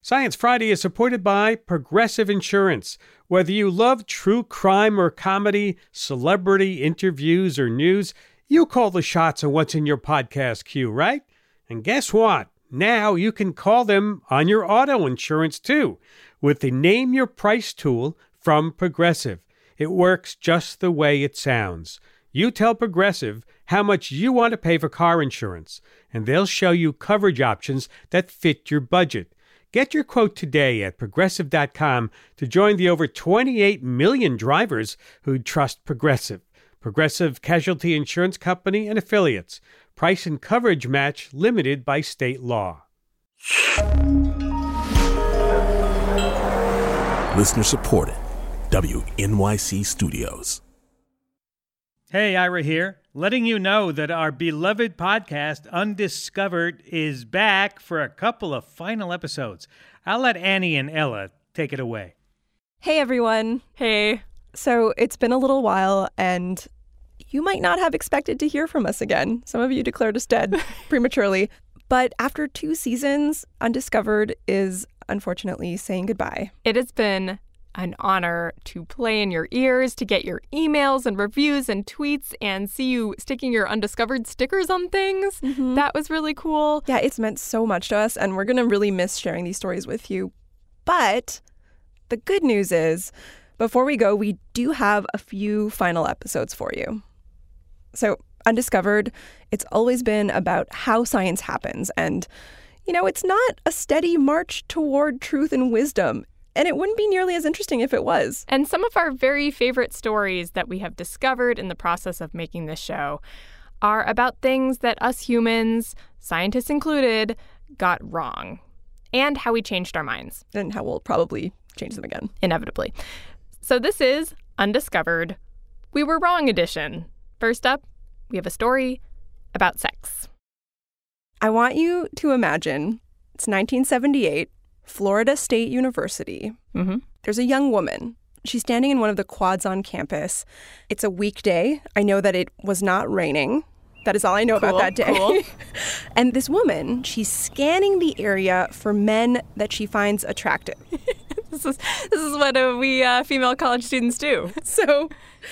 Science Friday is supported by Progressive Insurance. Whether you love true crime or comedy, celebrity interviews or news, you call the shots on what's in your podcast queue, right? And guess what? Now you can call them on your auto insurance too with the Name Your Price tool from Progressive. It works just the way it sounds. You tell Progressive how much you want to pay for car insurance, and they'll show you coverage options that fit your budget. Get your quote today at Progressive.com to join the over 28 million drivers who trust Progressive. Progressive Casualty Insurance Company and Affiliates. Price and coverage match limited by state law. Listener supported. WNYC Studios. Hey, Ira here, letting you know that our beloved podcast, Undiscovered, is back for a couple of final episodes. I'll let Annie and Ella take it away. Hey, everyone. Hey. So it's been a little while, and you might not have expected to hear from us again. Some of you declared us dead prematurely. But after 2 seasons, Undiscovered is unfortunately saying goodbye. It has been an honor to play in your ears, to get your emails and reviews and tweets and see you sticking your Undiscovered stickers on things. Mm-hmm. That was really cool. Yeah, it's meant so much to us, and we're going to really miss sharing these stories with you. But the good news is, before we go, we do have a few final episodes for you. So, Undiscovered, it's always been about how science happens. And, you know, it's not a steady march toward truth and wisdom. And it wouldn't be nearly as interesting if it was. And some of our very favorite stories that we have discovered in the process of making this show are about things that us humans, scientists included, got wrong. And how we changed our minds. And how we'll probably change them again. Inevitably. So this is Undiscovered, We Were Wrong edition. First up, we have a story about sex. I want you to imagine it's 1978. Florida State University. Mm-hmm. There's a young woman. She's standing in one of the quads on campus. It's a weekday. I know that it was not raining. That is all I know about that day. Cool. And this woman, she's scanning the area for men that she finds attractive. This is what we female college students do. So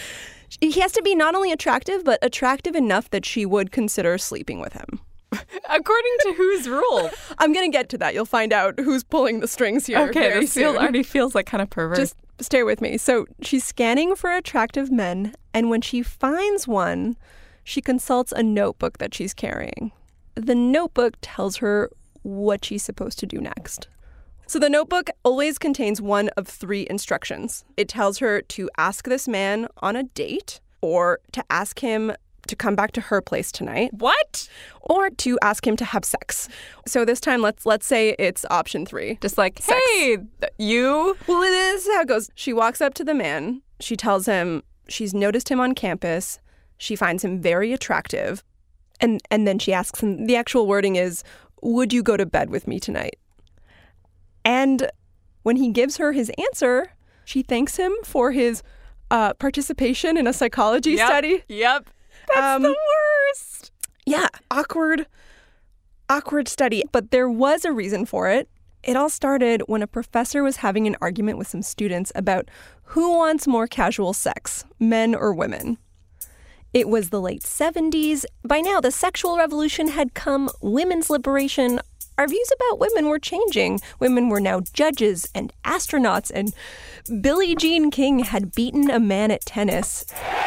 he has to be not only attractive, but attractive enough that she would consider sleeping with him. According to whose rule? I'm going to get to that. You'll find out who's pulling the strings here. Okay, this already feels like kind of perverse. Just stay with me. So she's scanning for attractive men, and when she finds one, she consults a notebook that she's carrying. The notebook tells her what she's supposed to do next. So the notebook always contains one of 3 instructions. It tells her to ask this man on a date, or to ask him to come back to her place tonight. What? Or to ask him to have sex. So this time, let's say it's option 3. Just like, sex. Hey, you? Well, this is how it goes. She walks up to the man. She tells him she's noticed him on campus. She finds him very attractive. And then she asks him, the actual wording is, would you go to bed with me tonight? And when he gives her his answer, she thanks him for his participation in a psychology study. Yep. That's the worst. Yeah, awkward study. But there was a reason for it. It all started when a professor was having an argument with some students about who wants more casual sex, men or women. It was the late 70s. By now, the sexual revolution had come, women's liberation. Our views about women were changing. Women were now judges and astronauts, and Billie Jean King had beaten a man at tennis.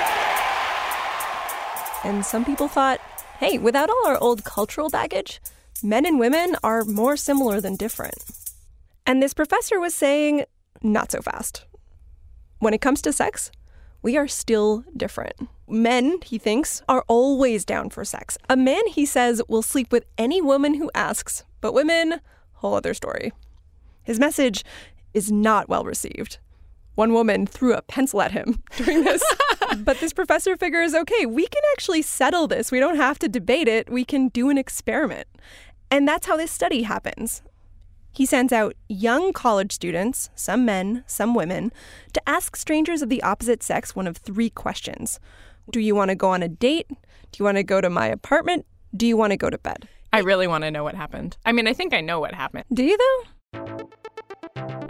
And some people thought, hey, without all our old cultural baggage, men and women are more similar than different. And this professor was saying, not so fast. When it comes to sex, we are still different. Men, he thinks, are always down for sex. A man, he says, will sleep with any woman who asks, but women, whole other story. His message is not well received. One woman threw a pencil at him during this. But this professor figures, okay, we can actually settle this. We don't have to debate it. We can do an experiment. And that's how this study happens. He sends out young college students, some men, some women, to ask strangers of the opposite sex one of 3 questions. Do you want to go on a date? Do you want to go to my apartment? Do you want to go to bed? I really want to know what happened. I mean, I think I know what happened. Do you, though?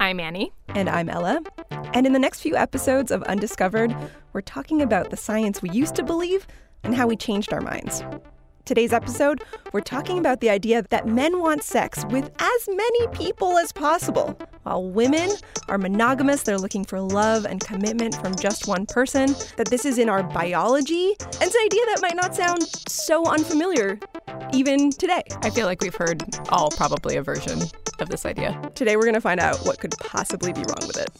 I'm Annie. And I'm Ella. And in the next few episodes of Undiscovered, we're talking about the science we used to believe and how we changed our minds. Today's episode, we're talking about the idea that men want sex with as many people as possible, while women are monogamous, they're looking for love and commitment from just one person, that this is in our biology, and it's an idea that might not sound so unfamiliar even today. I feel like we've heard all probably a version of this idea. Today we're going to find out what could possibly be wrong with it.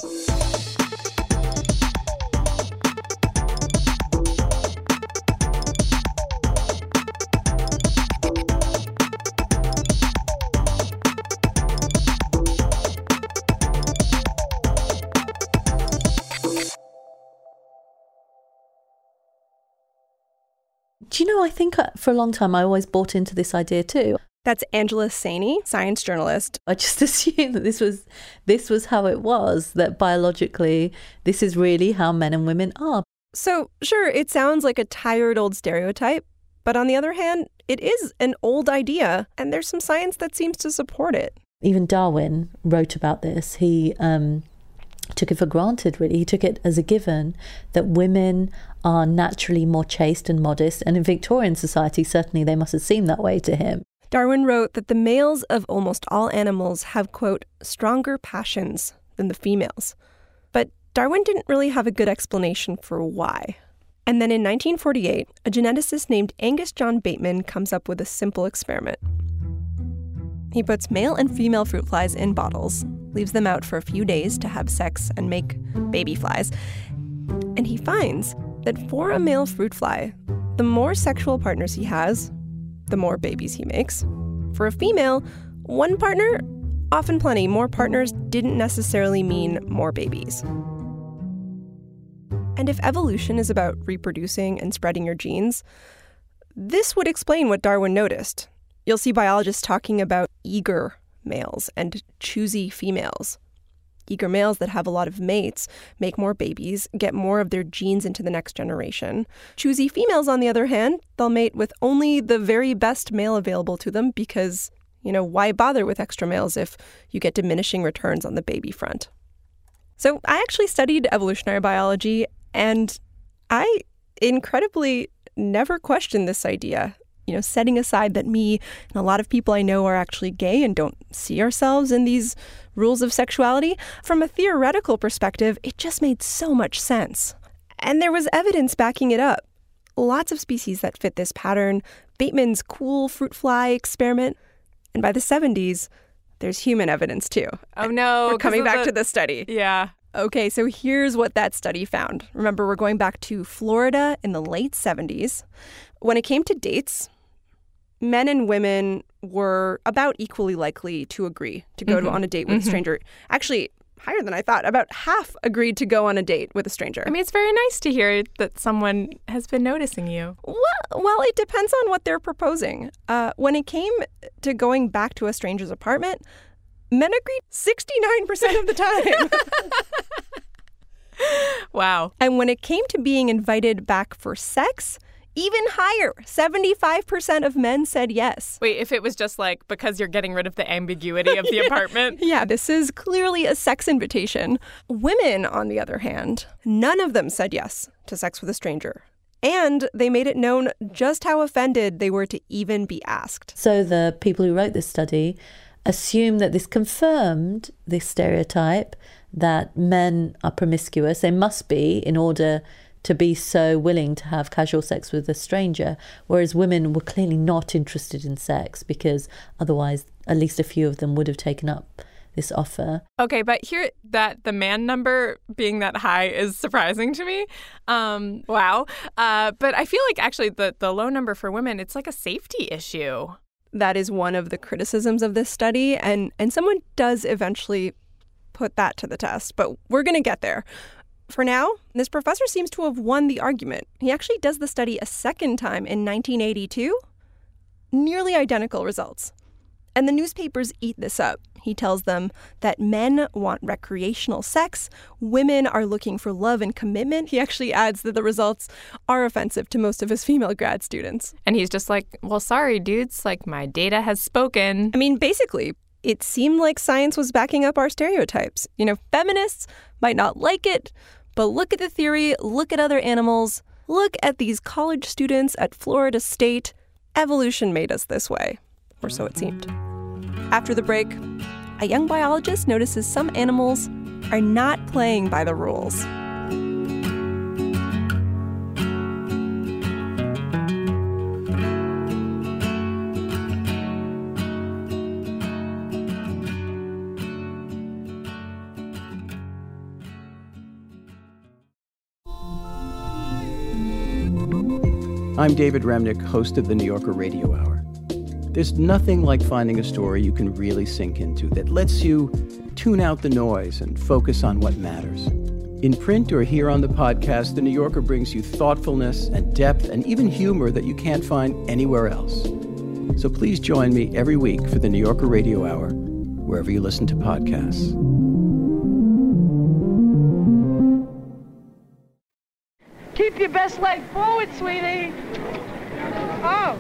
Do you know, I think for a long time I always bought into this idea too. That's Angela Saini, science journalist. I just assumed that this was how it was, that biologically this is really how men and women are. So, sure, it sounds like a tired old stereotype, but on the other hand, it is an old idea, and there's some science that seems to support it. Even Darwin wrote about this. He took it for granted, really. He took it as a given that women are naturally more chaste and modest, and in Victorian society, certainly they must have seemed that way to him. Darwin wrote that the males of almost all animals have, quote, stronger passions than the females. But Darwin didn't really have a good explanation for why. And then in 1948, a geneticist named Angus John Bateman comes up with a simple experiment. He puts male and female fruit flies in bottles, leaves them out for a few days to have sex and make baby flies, and he finds that for a male fruit fly, the more sexual partners he has, the more babies he makes. For a female, one partner, often plenty. More partners didn't necessarily mean more babies. And if evolution is about reproducing and spreading your genes, this would explain what Darwin noticed. You'll see biologists talking about eager males and choosy females. Eager males that have a lot of mates make more babies, get more of their genes into the next generation. Choosy females, on the other hand, they'll mate with only the very best male available to them because, why bother with extra males if you get diminishing returns on the baby front? So I actually studied evolutionary biology, and I incredibly never questioned this idea. Setting aside that me and a lot of people I know are actually gay and don't see ourselves in these rules of sexuality, from a theoretical perspective, it just made so much sense. And there was evidence backing it up. Lots of species that fit this pattern, Bateman's cool fruit fly experiment, and by the 70s, there's human evidence too. Oh no. We're coming back to the study. Yeah. Okay, so here's what that study found. Remember, we're going back to Florida in the late 70s. When it came to dates, men and women were about equally likely to agree to go on a date with a stranger. Actually, higher than I thought. About half agreed to go on a date with a stranger. I mean, it's very nice to hear that someone has been noticing you. Well, it depends on what they're proposing. When it came to going back to a stranger's apartment, men agreed 69% of the time. Wow. And when it came to being invited back for sex, even higher, 75% of men said yes. Wait, if it was just like because you're getting rid of the ambiguity of the apartment? Yeah, this is clearly a sex invitation. Women, on the other hand, none of them said yes to sex with a stranger. And they made it known just how offended they were to even be asked. So the people who wrote this study assume that this confirmed this stereotype that men are promiscuous. They must be in order to be so willing to have casual sex with a stranger, whereas women were clearly not interested in sex because otherwise at least a few of them would have taken up this offer. Okay, but here that the man number being that high is surprising to me. Wow. But I feel like actually the low number for women, it's like a safety issue. That is one of the criticisms of this study, and someone does eventually put that to the test, but we're going to get there. For now, this professor seems to have won the argument. He actually does the study a second time in 1982. Nearly identical results. And the newspapers eat this up. He tells them that men want recreational sex, women are looking for love and commitment. He actually adds that the results are offensive to most of his female grad students. And he's just like, well, sorry, dudes, like my data has spoken. I mean, basically, it seemed like science was backing up our stereotypes. Feminists might not like it, but look at the theory, look at other animals, look at these college students at Florida State. Evolution made us this way, or so it seemed. After the break, a young biologist notices some animals are not playing by the rules. I'm David Remnick, host of the New Yorker Radio Hour. There's nothing like finding a story you can really sink into that lets you tune out the noise and focus on what matters. In print or here on the podcast, The New Yorker brings you thoughtfulness and depth and even humor that you can't find anywhere else. So please join me every week for the New Yorker Radio Hour, wherever you listen to podcasts. Keep your best leg forward, sweetie. Oh.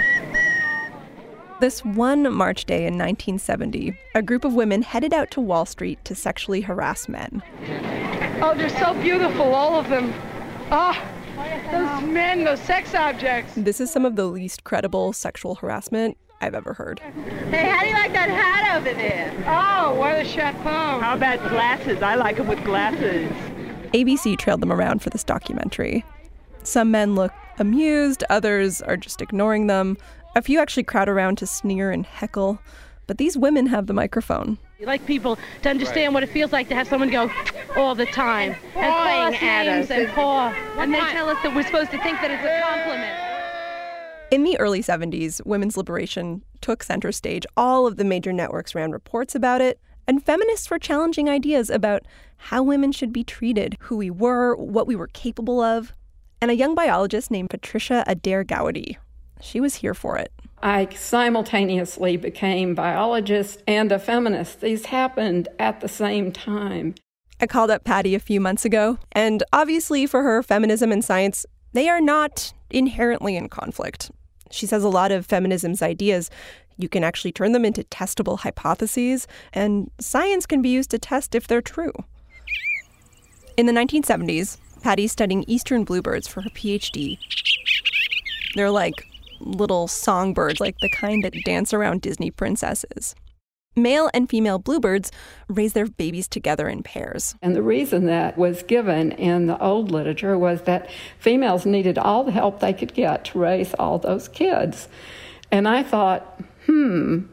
This one March day in 1970, a group of women headed out to Wall Street to sexually harass men. Oh, they're so beautiful, all of them. Oh, those men, those sex objects. This is some of the least credible sexual harassment I've ever heard. Hey, how do you like that hat over there? Oh, what a chapeau. How about glasses? I like them with glasses. ABC trailed them around for this documentary. Some men look amused, others are just ignoring them. A few actually crowd around to sneer and heckle. But these women have the microphone. You like people to understand what it feels like to have someone go all the time and playing at us and paw. And they tell us that we're supposed to think that it's a compliment. In the early 70s, women's liberation took center stage. All of the major networks ran reports about it. And feminists were challenging ideas about how women should be treated, who we were, what we were capable of. And a young biologist named Patricia Adair Gowdy, she was here for it. I simultaneously became biologist and a feminist. These happened at the same time. I called up Patty a few months ago, and obviously for her, feminism and science, they are not inherently in conflict. She says a lot of feminism's ideas, you can actually turn them into testable hypotheses, and science can be used to test if they're true. In the 1970s, Patty's studying eastern bluebirds for her PhD. They're like little songbirds, like the kind that dance around Disney princesses. Male and female bluebirds raise their babies together in pairs. And the reason that was given in the old literature was that females needed all the help they could get to raise all those kids. And I thought, And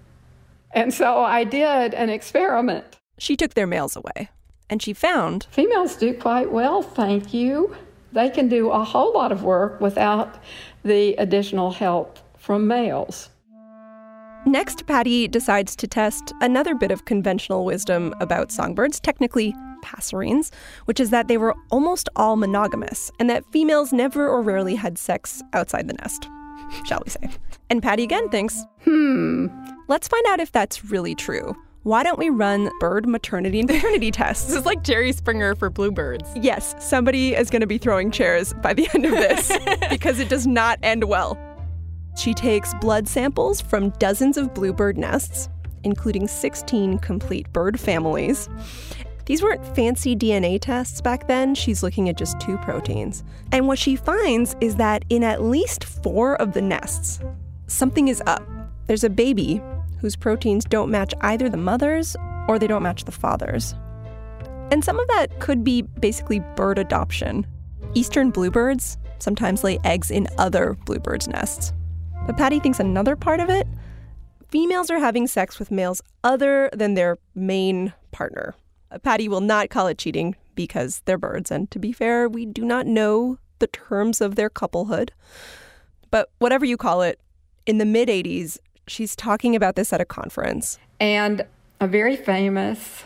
so I did an experiment. She took their males away, and she found females do quite well, thank you. They can do a whole lot of work without the additional help from males. Next, Patty decides to test another bit of conventional wisdom about songbirds, technically passerines, which is that they were almost all monogamous and that females never or rarely had sex outside the nest, shall we say. And Patty again thinks, let's find out if that's really true. Why don't we run bird maternity and paternity tests? This is like Jerry Springer for bluebirds. Yes, somebody is going to be throwing chairs by the end of this because it does not end well. She takes blood samples from dozens of bluebird nests, including 16 complete bird families. These weren't fancy DNA tests back then. She's looking at just 2 proteins. And what she finds is that in at least 4 of the nests, something is up. There's a baby whose proteins don't match either the mother's or they don't match the father's. And some of that could be basically bird adoption. Eastern bluebirds sometimes lay eggs in other bluebirds' nests. But Patty thinks another part of it, females are having sex with males other than their main partner. Patty will not call it cheating because they're birds. And to be fair, we do not know the terms of their couplehood. But whatever you call it, in the mid-'80s, she's talking about this at a conference. And a very famous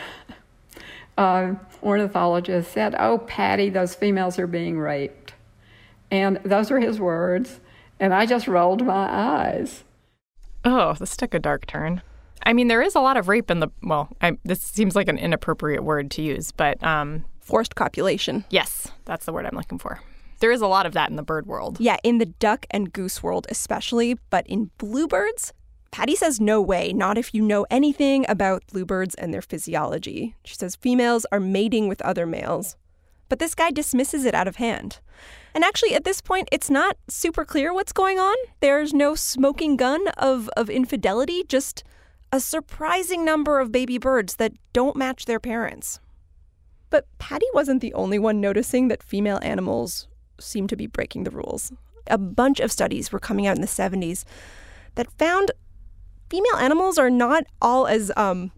ornithologist said, "Oh, Patty, those females are being raped." And those were his words. And I just rolled my eyes. Oh, this took a dark turn. I mean, there is a lot of rape in the, this seems like an inappropriate word to use, but... forced copulation. Yes, that's the word I'm looking for. There is a lot of that in the bird world. Yeah, in the duck and goose world especially, but in bluebirds, Patty says no way, not if you know anything about bluebirds and their physiology. She says females are mating with other males. But this guy dismisses it out of hand. And actually, at this point, it's not super clear what's going on. There's no smoking gun of infidelity, just a surprising number of baby birds that don't match their parents. But Patty wasn't the only one noticing that female animals seem to be breaking the rules. A bunch of studies were coming out in the 70s that found female animals are not all as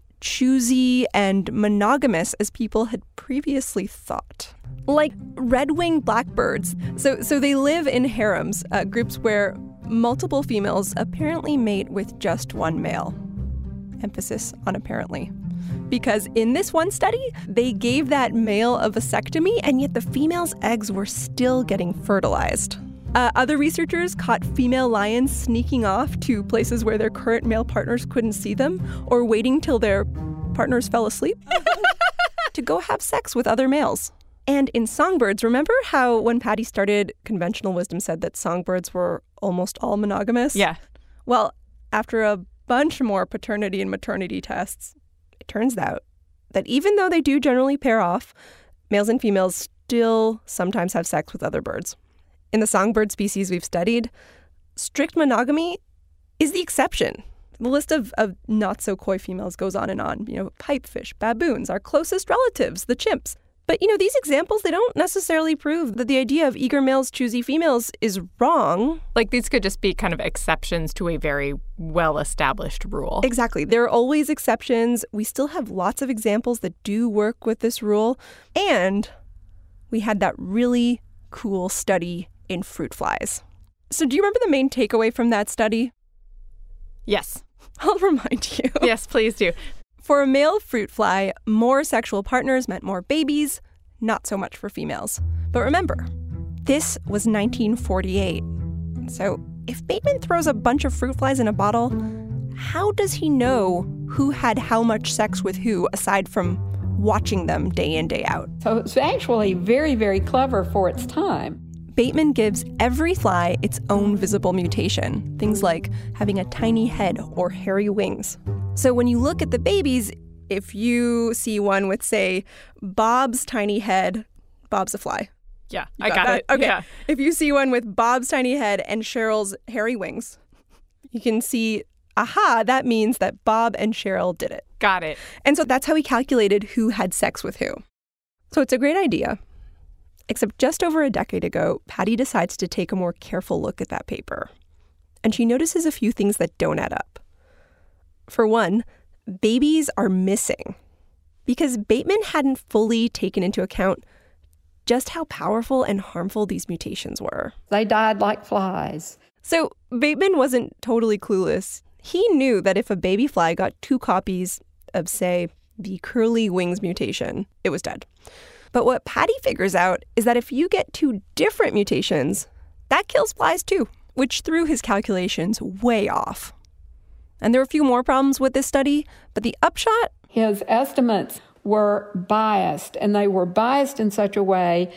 choosy and monogamous as people had previously thought. Like red-winged blackbirds. So they live in harems, groups where multiple females apparently mate with just one male. Emphasis on apparently. Because in this one study, they gave that male a vasectomy, and yet the female's eggs were still getting fertilized. Other researchers caught female lions sneaking off to places where their current male partners couldn't see them, or waiting till their partners fell asleep to go have sex with other males. And in songbirds, remember how when Patty started, conventional wisdom said that songbirds were almost all monogamous? Yeah. Well, after a bunch more paternity and maternity tests, it turns out that even though they do generally pair off, males and females still sometimes have sex with other birds. In the songbird species we've studied, strict monogamy is the exception. The list of not-so-coy females goes on and on. Pipefish, baboons, our closest relatives, the chimps. But, these examples, they don't necessarily prove that the idea of eager males choosy females is wrong. Like, these could just be kind of exceptions to a very well-established rule. Exactly. There are always exceptions. We still have lots of examples that do work with this rule. And we had that really cool study in fruit flies. So do you remember the main takeaway from that study? Yes. I'll remind you. Yes, please do. For a male fruit fly, more sexual partners meant more babies, not so much for females. But remember, this was 1948. So if Bateman throws a bunch of fruit flies in a bottle, how does he know who had how much sex with who aside from watching them day in, day out? So it's actually very, very clever for its time. Bateman gives every fly its own visible mutation, things like having a tiny head or hairy wings. So when you look at the babies, if you see one with, say, Bob's tiny head, Bob's a fly. Yeah, I got it. Okay. Yeah. If you see one with Bob's tiny head and Cheryl's hairy wings, you can see, aha, that means that Bob and Cheryl did it. Got it. And so that's how he calculated who had sex with who. So it's a great idea. Except just over a decade ago, Patty decides to take a more careful look at that paper. And she notices a few things that don't add up. For one, babies are missing. Because Bateman hadn't fully taken into account just how powerful and harmful these mutations were. They died like flies. So Bateman wasn't totally clueless. He knew that if a baby fly got 2 copies of, say, the curly wings mutation, it was dead. But what Patty figures out is that if you get 2 different mutations, that kills flies too, which threw his calculations way off. And there were a few more problems with this study, but the upshot? His estimates were biased, and they were biased in such a way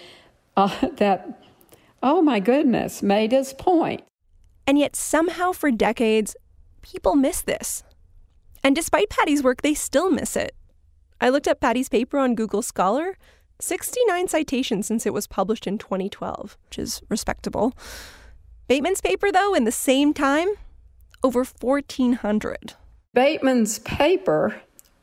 that, oh my goodness, made his point. And yet somehow for decades, people miss this. And despite Patty's work, they still miss it. I looked up Patty's paper on Google Scholar, 69 citations since it was published in 2012, which is respectable. Bateman's paper, though, in the same time, over 1,400. Bateman's paper,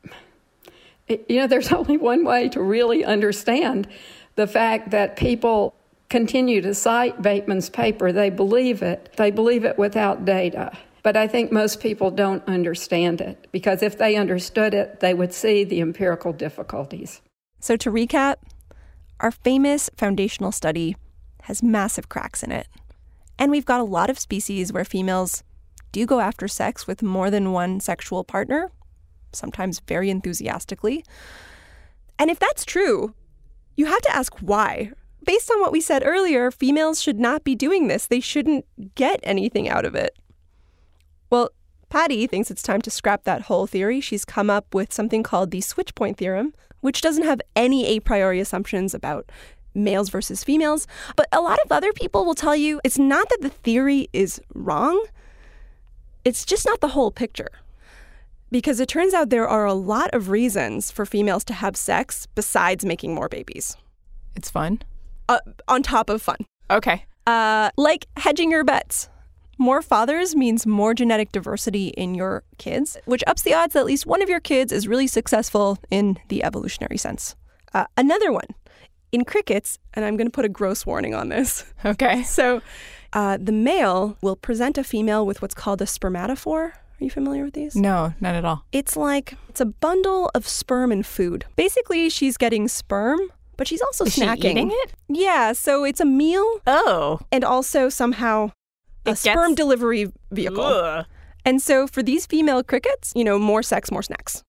there's only one way to really understand the fact that people continue to cite Bateman's paper. They believe it. They believe it without data. But I think most people don't understand it, because if they understood it, they would see the empirical difficulties. So to recap, our famous foundational study has massive cracks in it. And we've got a lot of species where females do go after sex with more than one sexual partner, sometimes very enthusiastically. And if that's true, you have to ask why. Based on what we said earlier, females should not be doing this. They shouldn't get anything out of it. Well, Patty thinks it's time to scrap that whole theory. She's come up with something called the switch point theorem, which doesn't have any a priori assumptions about males versus females. But a lot of other people will tell you it's not that the theory is wrong. it's just not the whole picture. Because it turns out there are a lot of reasons for females to have sex besides making more babies. It's fun? On top of fun. Okay. Like hedging your bets. More fathers means more genetic diversity in your kids, which ups the odds that at least one of your kids is really successful in the evolutionary sense. Another one, in crickets, and I'm going to put a gross warning on this. Okay. So the male will present a female with what's called a spermatophore. Are you familiar with these? No, not at all. It's a bundle of sperm and food. Basically, she's getting sperm, but she's also snacking. Is she eating it? Yeah, so it's a meal. Oh. And also somehow a sperm delivery vehicle. Ugh. And so for these female crickets, more sex, more snacks.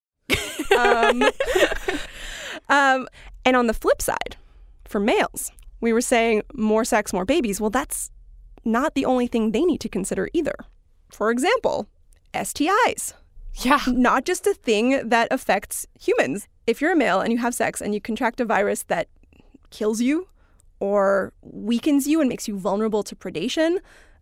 And on the flip side, for males, we were saying more sex, more babies. Well, that's not the only thing they need to consider either. For example, STIs. Yeah. Not just a thing that affects humans. If you're a male and you have sex and you contract a virus that kills you or weakens you and makes you vulnerable to predation,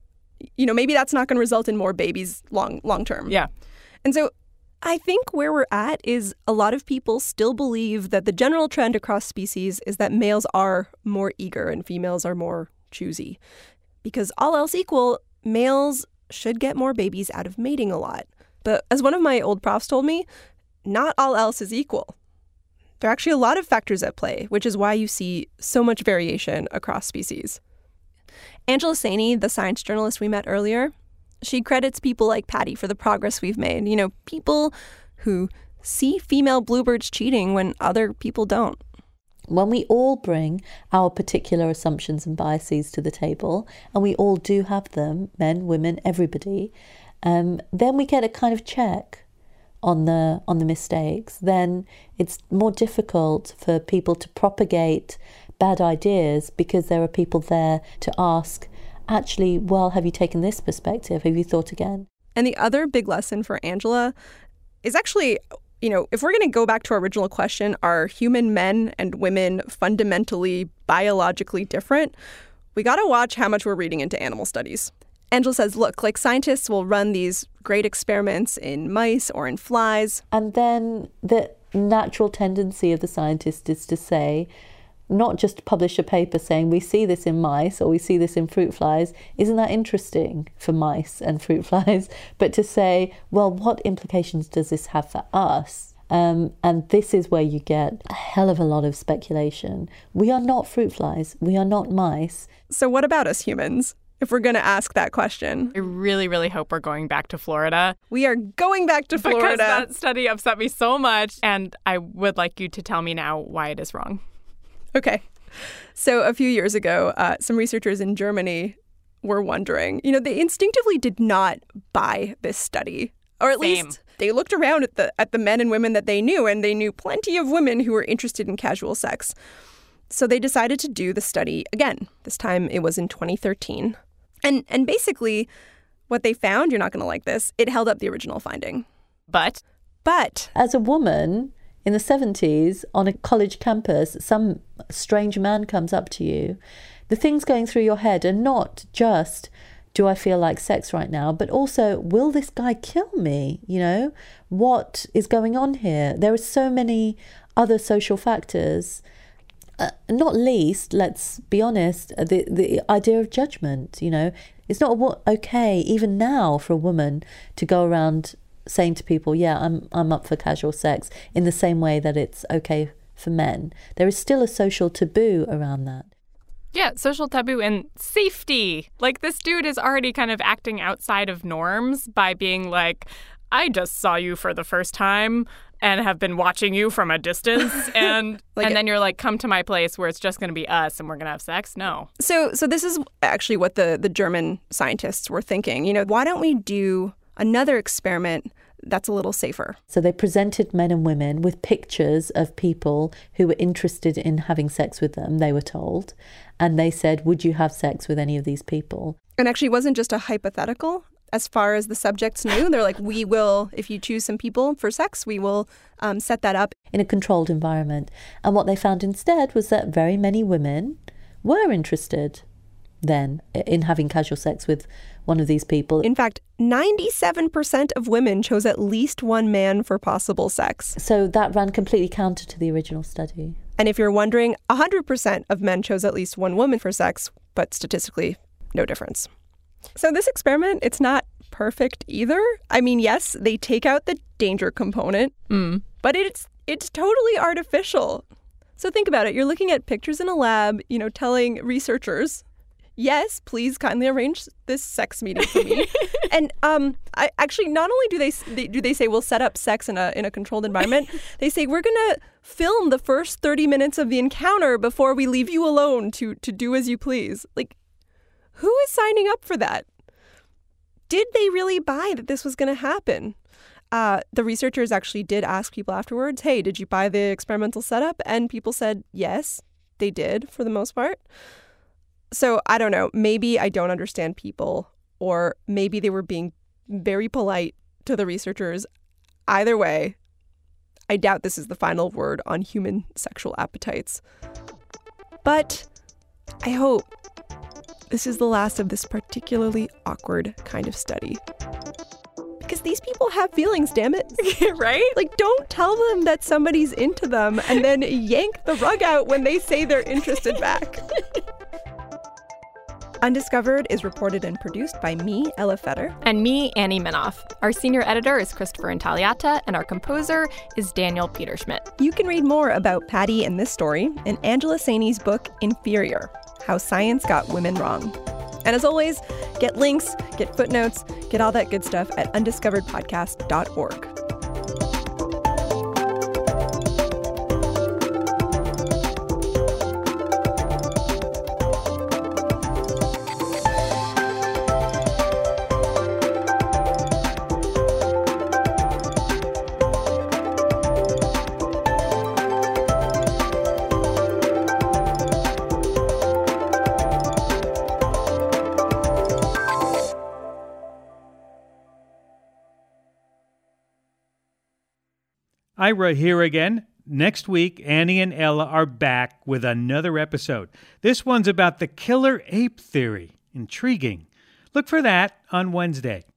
maybe that's not going to result in more babies long term. Yeah. And so I think where we're at is a lot of people still believe that the general trend across species is that males are more eager and females are more choosy. Because all else equal, males should get more babies out of mating a lot. But as one of my old profs told me, not all else is equal. There are actually a lot of factors at play, which is why you see so much variation across species. Angela Saini, the science journalist we met earlier, she credits people like Patty for the progress we've made. People who see female bluebirds cheating when other people don't. When we all bring our particular assumptions and biases to the table, and we all do have them, men, women, everybody, then we get a kind of check on the mistakes. Then it's more difficult for people to propagate bad ideas because there are people there to ask, actually, well, have you taken this perspective? Have you thought again? And the other big lesson for Angela is actually, if we're going to go back to our original question, are human men and women fundamentally biologically different? We got to watch how much we're reading into animal studies. Angela says, look, scientists will run these great experiments in mice or in flies. And then the natural tendency of the scientist is to say, not just publish a paper saying we see this in mice or we see this in fruit flies, isn't that interesting for mice and fruit flies? But to say, well, what implications does this have for us? And this is where you get a hell of a lot of speculation. We are not fruit flies. We are not mice. So what about us humans? If we're going to ask that question. I really, really hope we're going back to Florida. We are going back to Florida. Because that study upset me so much. And I would like you to tell me now why it is wrong. Okay. So a few years ago, some researchers in Germany were wondering, they instinctively did not buy this study. Or at least they looked around at the men and women that they knew, and they knew plenty of women who were interested in casual sex. So they decided to do the study again. This time it was in 2013. And basically what they found, you're not going to like this, it held up the original finding. But as a woman in the 70s on a college campus, some strange man comes up to you. The things going through your head are not just, do I feel like sex right now? But also, will this guy kill me? What is going on here? There are so many other social factors. Not least, let's be honest, the idea of judgment. It's not okay, even now, for a woman to go around saying to people, yeah, I'm up for casual sex, in the same way that it's okay for men. There is still a social taboo around that. Yeah, social taboo and safety. This dude is already kind of acting outside of norms by being like, I just saw you for the first time and have been watching you from a distance. And and then you're like, come to my place where it's just going to be us and we're going to have sex? No. So this is actually what the German scientists were thinking. Why don't we do another experiment that's a little safer? So they presented men and women with pictures of people who were interested in having sex with them, they were told. And they said, would you have sex with any of these people? And actually, it wasn't just a hypothetical. As far as the subjects knew, they're like, we will, if you choose some people for sex, we will set that up. In a controlled environment. And what they found instead was that very many women were interested then in having casual sex with one of these people. In fact, 97% of women chose at least one man for possible sex. So that ran completely counter to the original study. And if you're wondering, 100% of men chose at least one woman for sex, but statistically, no difference. So this experiment, it's not perfect either. I mean, yes, they take out the danger component, but it's totally artificial. So think about it. You're looking at pictures in a lab, telling researchers, yes, please kindly arrange this sex meeting for me. And I actually, not only do they say we'll set up sex in a controlled environment, they say we're going to film the first 30 minutes of the encounter before we leave you alone to do as you please. Like, who is signing up for that? Did they really buy that this was going to happen? The researchers actually did ask people afterwards, hey, did you buy the experimental setup? And people said, yes, they did for the most part. So I don't know, maybe I don't understand people, or maybe they were being very polite to the researchers. Either way, I doubt this is the final word on human sexual appetites. But I hope this is the last of this particularly awkward kind of study. Because these people have feelings, damn it. Right? Like, don't tell them that somebody's into them and then yank the rug out when they say they're interested back. Undiscovered is reported and produced by me, Ella Feder. And me, Annie Minoff. Our senior editor is Christopher Intagliata, and our composer is Daniel Peterschmidt. You can read more about Patty and this story in Angela Saini's book, Inferior: How Science Got Women Wrong. And as always, get links, get footnotes, get all that good stuff at undiscoveredpodcast.org. Ira here again. Next week, Annie and Ella are back with another episode. This one's about the killer ape theory. Intriguing. Look for that on Wednesday.